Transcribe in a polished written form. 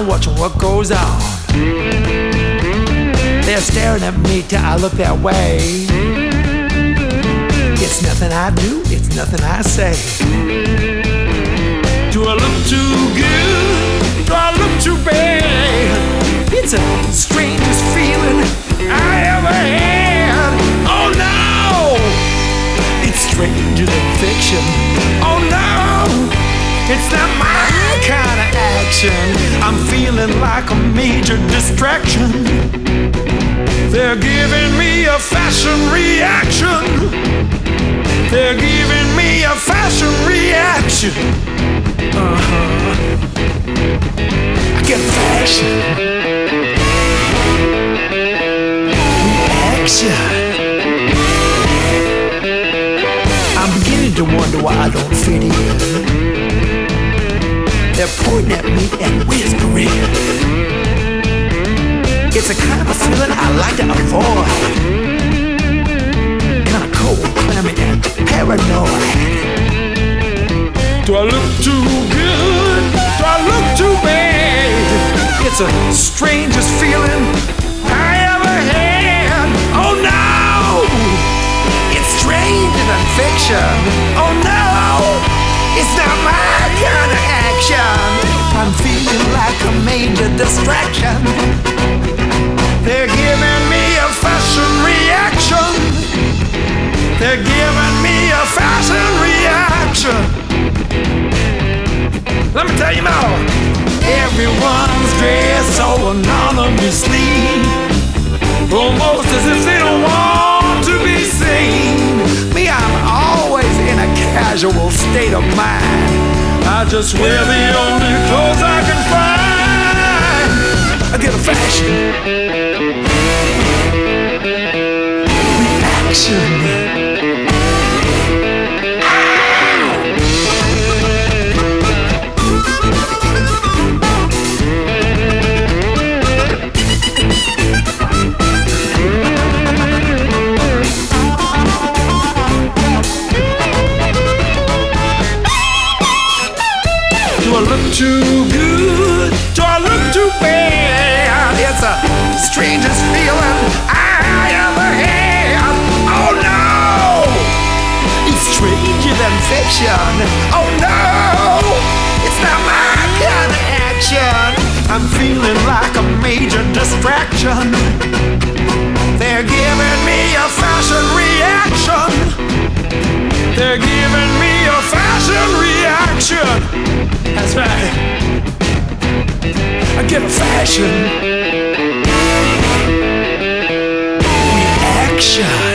around watching what goes on. They're staring at me till I look that way. It's nothing I do, it's nothing I say. Do I look too good? Do I look too bad? It's the strangest feeling I ever had. Oh no! It's stranger than fiction. Oh no! It's not my kind of action. I'm feeling like a major distraction. They're giving me a fashion reaction. They're giving me a fashion reaction. I get fashion reaction. I'm beginning to wonder why I don't fit in. They're pointing at me and whispering. It's a kind of feeling I like to avoid. Kind of cold, clammy, and paranoid. Do I look too good? Do I look too bad? It's the strangest feeling I ever had. Oh no! It's stranger than fiction. Oh no! It's not my kind of action. I'm feeling like a major distraction. They're giving me a fashion reaction. They're giving me a fashion reaction. Let me tell you more. Everyone's dressed so anonymously, almost as if they don't want to be seen. Me, I'm always in a casual state of mind. I just wear the only clothes I can find. I get a fashion reaction. Do I look too good? Do I look too bad? It's the strangest feeling I ever had. Oh no! It's stranger than fiction. Oh no! It's not my kind of action. I'm feeling like a major distraction. They're giving me a fashion reaction. They're giving me a fashion reaction. That's right. I get a fashion reaction.